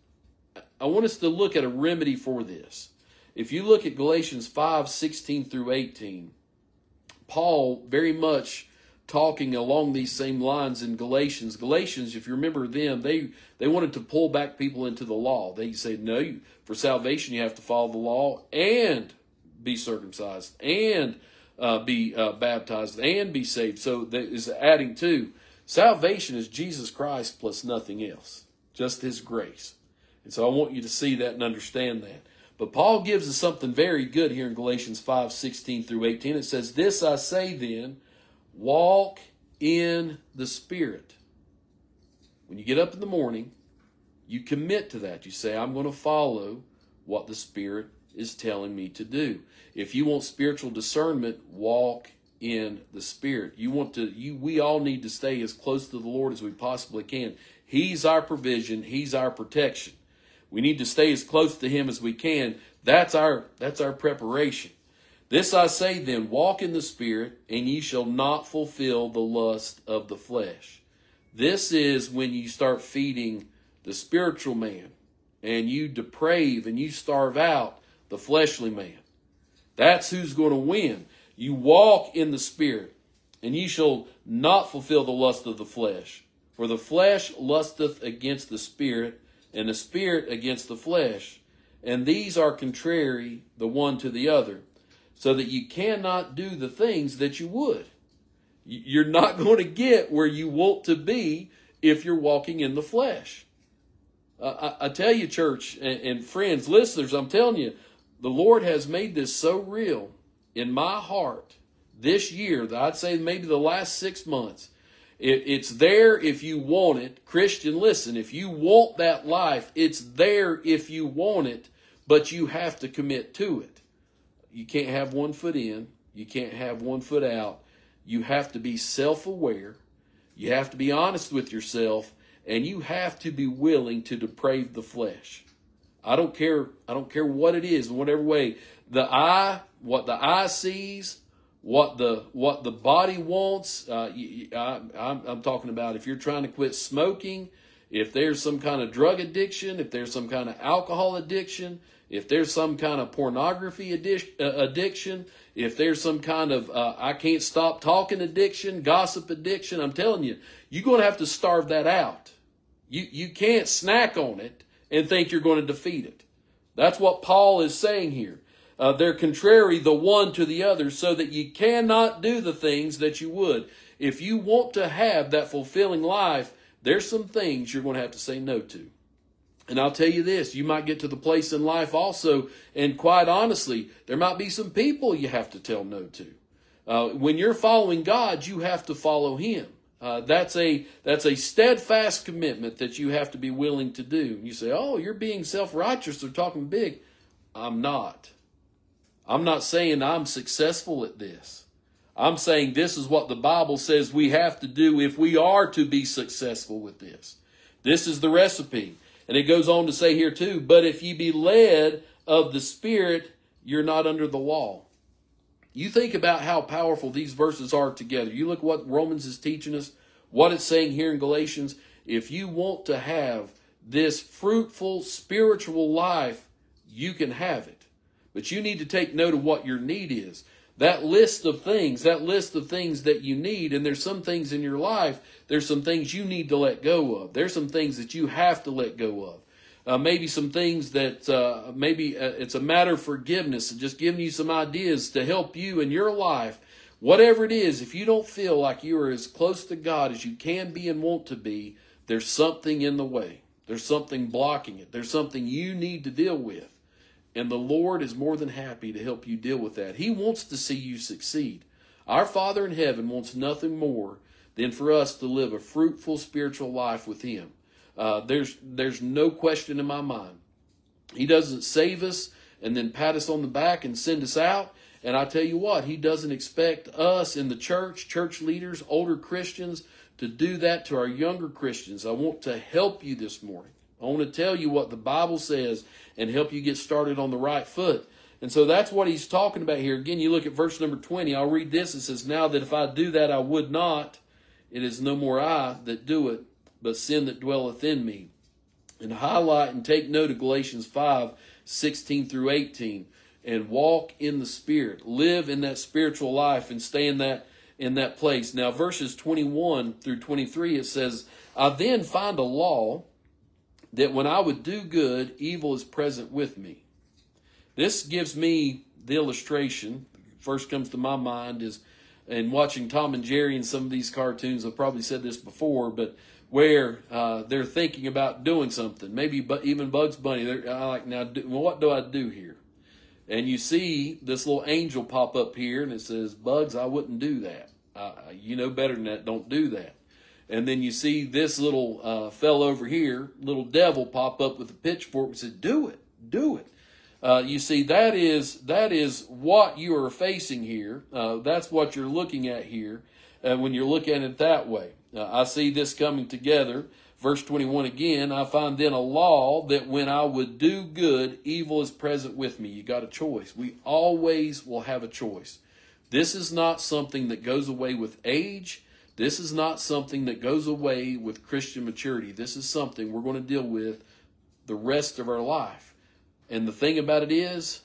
A: us to look at a remedy for this. If you look at Galatians 5:16 through 18, Paul very much talking along these same lines in Galatians. Galatians, if you remember them, they wanted to pull back people into the law. They said, no, for salvation you have to follow the law and be circumcised and be baptized and be saved. So that is adding to. Salvation is Jesus Christ plus nothing else, just His grace. And so I want you to see that and understand that. But Paul gives us something very good here in Galatians 5:16 through 18. It says, this I say then, walk in the Spirit. When you get up in the morning, you commit to that. You say, I'm going to follow what the Spirit is telling me to do. If you want spiritual discernment, walk in the Spirit. We all need to stay as close to the Lord as we possibly can. He's our provision. He's our protection. We need to stay as close to Him as we can. That's our preparation. This I say then, walk in the Spirit, and ye shall not fulfill the lust of the flesh. This is when you start feeding the spiritual man, and you deprave and you starve out the fleshly man. That's who's going to win. You walk in the Spirit, and ye shall not fulfill the lust of the flesh. For the flesh lusteth against the Spirit, and the Spirit against the flesh. And these are contrary the one to the other, so that you cannot do the things that you would. You're not going to get where you want to be if you're walking in the flesh. I tell you, church and friends, listeners, I'm telling you, the Lord has made this so real in my heart this year that I'd say maybe the last 6 months. It's there if you want it. Christian, listen, if you want that life, it's there if you want it, but you have to commit to it. you can't have one foot in. You can't have one foot out. You have to be self-aware. You have to be honest with yourself, and you have to be willing to deprave the flesh. I don't care what it is, in whatever way. What the eye sees, what the body wants. I'm talking about if you're trying to quit smoking, if there's some kind of drug addiction, if there's some kind of alcohol addiction, if there's some kind of pornography addiction, if there's some kind of I can't stop talking addiction, gossip addiction, I'm telling you, you're going to have to starve that out. You can't snack on it and think you're going to defeat it. That's what Paul is saying here. They're contrary the one to the other, so that you cannot do the things that you would. If you want to have that fulfilling life, there's some things you're going to have to say no to. And I'll tell you this, you might get to the place in life also, and quite honestly, there might be some people you have to tell no to. When you're following God, you have to follow Him. That's a steadfast commitment that you have to be willing to do. You say, oh, you're being self-righteous or talking big. I'm not. I'm not saying I'm successful at this. I'm saying this is what the Bible says we have to do if we are to be successful with this. This is the recipe. And it goes on to say here too, but if ye be led of the Spirit, you're not under the law. You think about how powerful these verses are together. You look what Romans is teaching us, what it's saying here in Galatians. If you want to have this fruitful spiritual life, you can have it. But you need to take note of what your need is. That list of things that you need, and there's some things in your life, there's some things you need to let go of. There's some things that you have to let go of. Maybe some things that it's a matter of forgiveness, and just giving you some ideas to help you in your life. Whatever it is, if you don't feel like you are as close to God as you can be and want to be, there's something in the way. There's something blocking it. There's something you need to deal with. And the Lord is more than happy to help you deal with that. He wants to see you succeed. Our Father in heaven wants nothing more than for us to live a fruitful spiritual life with Him. There's no question in my mind. He doesn't save us and then pat us on the back and send us out. And I tell you what, He doesn't expect us in the church leaders, older Christians, to do that to our younger Christians. I want to help you this morning. I want to tell you what the Bible says and help you get started on the right foot. And so that's what he's talking about here. Again, you look at verse number 20. I'll read this. It says, now that if I do that, I would not. It is no more I that do it, but sin that dwelleth in me. And highlight and take note of Galatians 5:16 through 18. And walk in the Spirit. Live in that spiritual life and stay in that place. Now, verses 21 through 23, it says, I then find a law that when I would do good, evil is present with me. This gives me the illustration. First comes to my mind is, and watching Tom and Jerry and some of these cartoons, I've probably said this before, but where they're thinking about doing something, maybe even Bugs Bunny. They're like, now, what do I do here? And you see this little angel pop up here, and it says, Bugs, I wouldn't do that. You know better than that. Don't do that. And then you see this little fellow over here, little devil, pop up with a pitchfork and says, do it, do it. You see, that is what you are facing here. That's what you're looking at here when you're looking at it that way. I see this coming together. Verse 21 again, I find then a law that when I would do good, evil is present with me. You got a choice. We always will have a choice. This is not something that goes away with age. This is not something that goes away with Christian maturity. This is something we're going to deal with the rest of our life. And the thing about it is,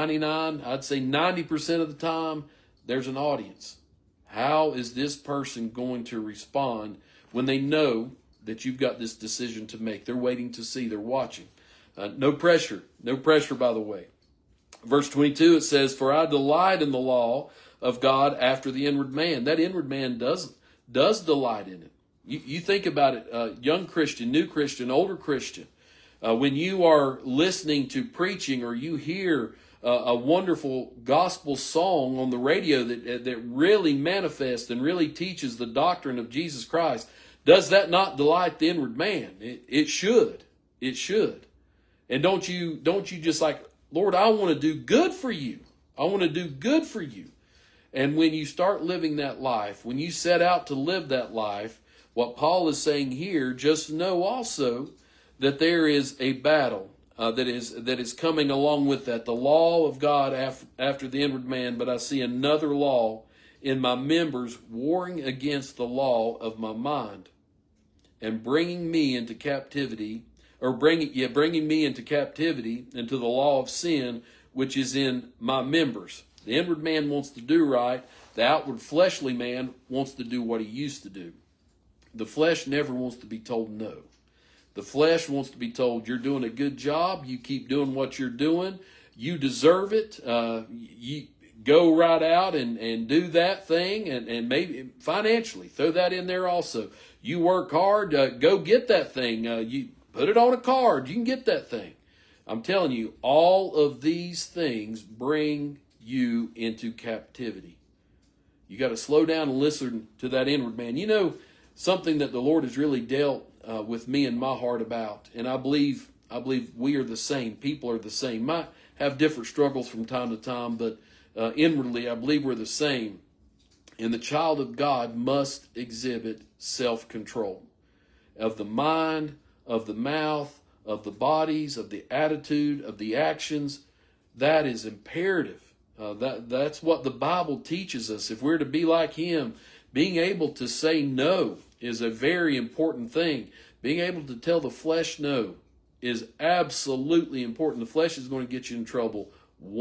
A: I'd say 90% of the time, there's an audience. How is this person going to respond when they know that you've got this decision to make? They're waiting to see. They're watching. No pressure. No pressure, by the way. Verse 22, it says, for I delight in the law of God after the inward man. That inward man does delight in it. You think about it, young Christian, new Christian, older Christian. When you are listening to preaching or you hear a wonderful gospel song on the radio that really manifests and really teaches the doctrine of Jesus Christ, does that not delight the inward man? It should. It should. And don't you just like, Lord, I want to do good for you. I want to do good for you. And when you start living that life, when you set out to live that life, what Paul is saying here, just know also that there is a battle that is coming along with that. The law of God after the inward man, but I see another law in my members warring against the law of my mind and bringing me into captivity, or bringing me into captivity into the law of sin, which is in my members. The inward man wants to do right. The outward fleshly man wants to do what he used to do. The flesh never wants to be told no. The flesh wants to be told, you're doing a good job. You keep doing what you're doing. You deserve it. You go right out and do that thing, and maybe financially throw that in there also. You work hard. Go get that thing. You put it on a card. You can get that thing. I'm telling you, all of these things bring you into captivity. You got to slow down and listen to that inward man. You know, something that the Lord has really dealt with me in my heart about, and I believe we are the same. People are the same. Might have different struggles from time to time, but inwardly, I believe we're the same. And the child of God must exhibit self-control of the mind, of the mouth, of the bodies, of the attitude, of the actions. That is imperative. That's what the Bible teaches us. If we're to be like Him, being able to say no is a very important thing. Being able to tell the flesh no is absolutely important. The flesh is going to get you in trouble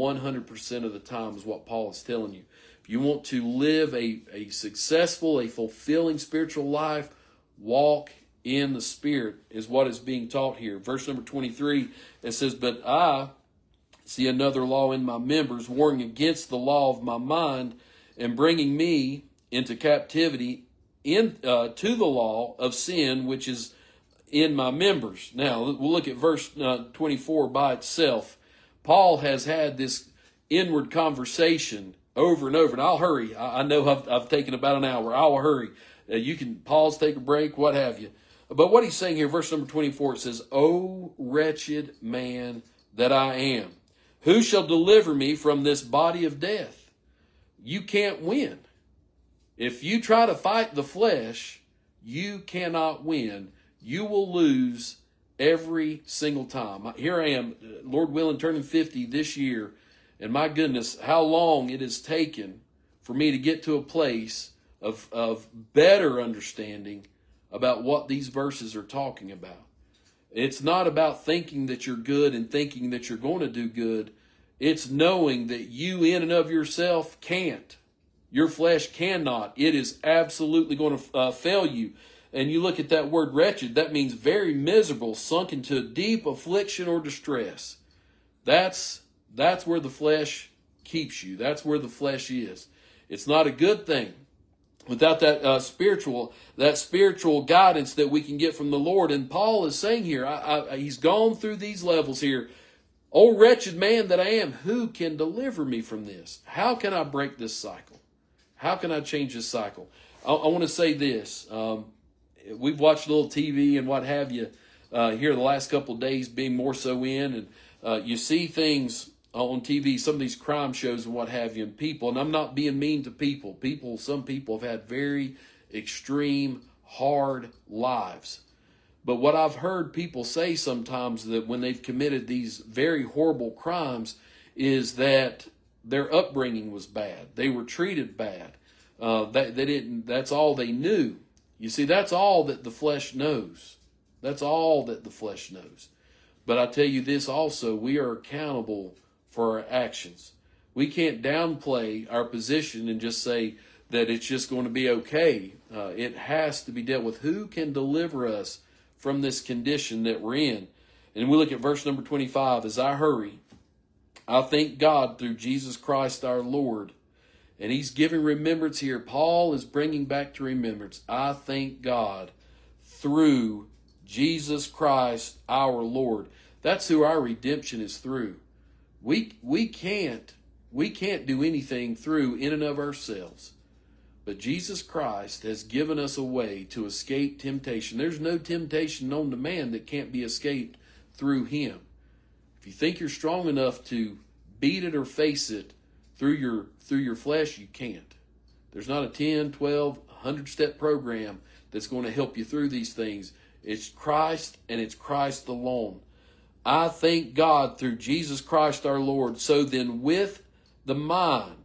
A: 100% of the time, is what Paul is telling you. If you want to live a successful, a fulfilling spiritual life, walk in the Spirit, is what is being taught here. Verse number 23, it says, but I see another law in my members, warring against the law of my mind and bringing me into captivity to the law of sin, which is in my members. Now, we'll look at verse 24 by itself. Paul has had this inward conversation over and over, and I'll hurry. I know I've taken about an hour. I'll hurry. You can pause, take a break, what have you. But what he's saying here, verse number 24, it says, O wretched man that I am, who shall deliver me from this body of death? You can't win. If you try to fight the flesh, you cannot win. You will lose every single time. Here I am, Lord willing, turning 50 this year. And my goodness, how long it has taken for me to get to a place of better understanding about what these verses are talking about. It's not about thinking that you're good and thinking that you're going to do good. It's knowing that you in and of yourself can't. Your flesh cannot. It is absolutely going to fail you. And you look at that word wretched, that means very miserable, sunk into deep affliction or distress. That's where the flesh keeps you. That's where the flesh is. It's not a good thing. Without that spiritual guidance that we can get from the Lord. And Paul is saying here, he's gone through these levels here. O wretched man that I am, who can deliver me from this? How can I break this cycle? How can I change this cycle? I want to say this. We've watched a little TV and what have you here the last couple of days, being more so in. And you see things on TV, some of these crime shows and what have you, and people, and I'm not being mean to people. Some people have had very extreme, hard lives. But what I've heard people say sometimes, that when they've committed these very horrible crimes, is that their upbringing was bad. They were treated bad. That's all they knew. You see, that's all that the flesh knows. That's all that the flesh knows. But I tell you this also, we are accountable for our actions. We can't downplay our position and just say that it's just going to be okay. It has to be dealt with. Who can deliver us from this condition that we're in? And we look at verse number 25. As I hurry, I thank God through Jesus Christ our Lord. And he's giving remembrance here. Paul is bringing back to remembrance. I thank God through Jesus Christ our Lord. That's who our redemption is through. We can't do anything through in and of ourselves. But Jesus Christ has given us a way to escape temptation. There's no temptation known to man that can't be escaped through him. If you think you're strong enough to beat it or face it, through your flesh, you can't. There's not a 10, 12, 100-step program that's going to help you through these things. It's Christ, and it's Christ alone. I thank God through Jesus Christ our Lord. So then with the mind,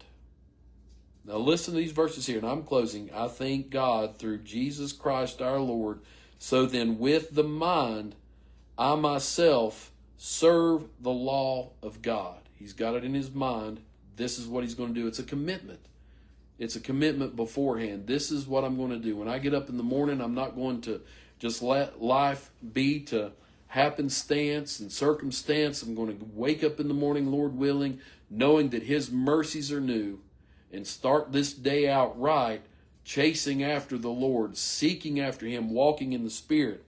A: now listen to these verses here, and I'm closing. I thank God through Jesus Christ our Lord. So then with the mind, I myself serve the law of God. He's got it in his mind. This is what he's going to do. It's a commitment. It's a commitment beforehand. This is what I'm going to do. When I get up in the morning, I'm not going to just let life be to happenstance and circumstance. I'm going to wake up in the morning, Lord willing, knowing that his mercies are new, and start this day out right, chasing after the Lord, seeking after him, walking in the Spirit.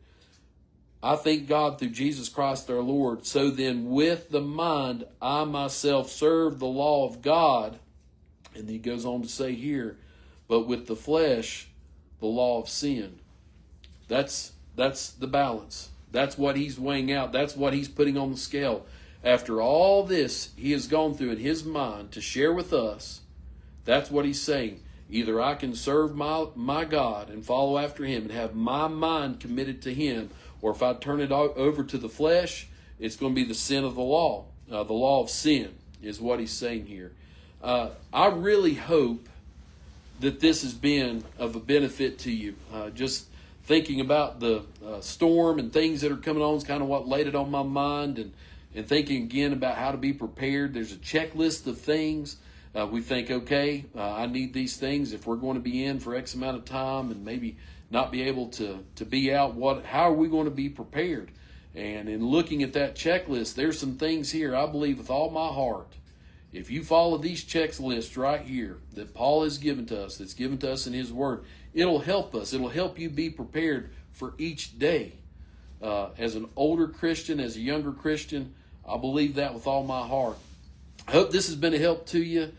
A: I thank God through Jesus Christ our Lord. So then with the mind, I myself serve the law of God. And he goes on to say here, but with the flesh, the law of sin. That's the balance. That's what he's weighing out. That's what he's putting on the scale. After all this he has gone through in his mind to share with us, that's what he's saying. Either I can serve my God and follow after him and have my mind committed to him, or if I turn it over to the flesh, it's going to be the sin of the law. The law of sin is what he's saying here. I really hope that this has been of a benefit to you. Just thinking about the storm and things that are coming on is kind of what laid it on my mind, and thinking again about how to be prepared. There's a checklist of things. We think, okay, I need these things if we're going to be in for X amount of time and maybe not be able to be out. How are we going to be prepared? And in looking at that checklist, there's some things here I believe with all my heart. If you follow these checklists right here that Paul has given to us, that's given to us in his word, it'll help us. It'll help you be prepared for each day. As an older Christian, as a younger Christian, I believe that with all my heart. I hope this has been a help to you.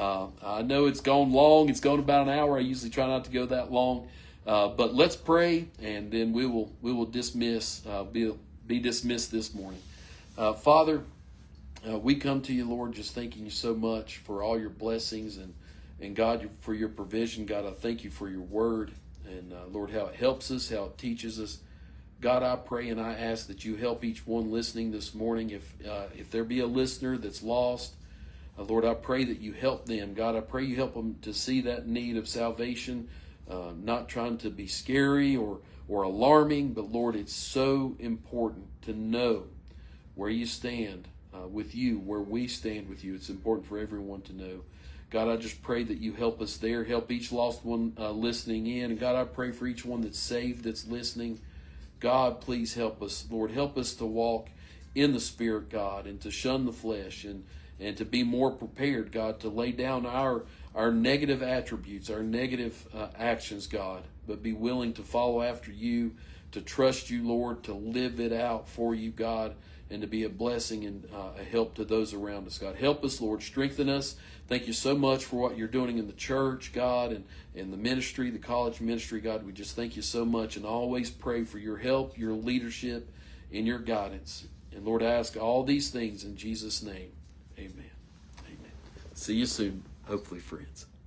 A: I know it's gone long. It's gone about an hour. I usually try not to go that long. But let's pray, and then we will dismiss, be dismissed this morning. Father, we come to you, Lord, just thanking you so much for all your blessings and God, for your provision. God, I thank you for your word, and Lord, how it helps us, how it teaches us. God, I pray and I ask that you help each one listening this morning. If there be a listener that's lost, Lord, I pray that you help them. God, I pray you help them to see that need of salvation, not trying to be scary or alarming, but Lord, it's so important to know where you stand with you, where we stand with you. It's important for everyone to know. God, I just pray that you help us there. Help each lost one listening in. And God, I pray for each one that's saved, that's listening. God, please help us. Lord, help us to walk in the Spirit, God, and to shun the flesh and to be more prepared, God, to lay down our negative attributes, our negative actions, God, but be willing to follow after you, to trust you, Lord, to live it out for you, God, and to be a blessing and a help to those around us, God. Help us, Lord. Strengthen us. Thank you so much for what you're doing in the church, God, and the ministry, the college ministry, God. We just thank you so much and always pray for your help, your leadership, and your guidance. And Lord, I ask all these things in Jesus' name. Amen. Amen. See you soon, hopefully, friends.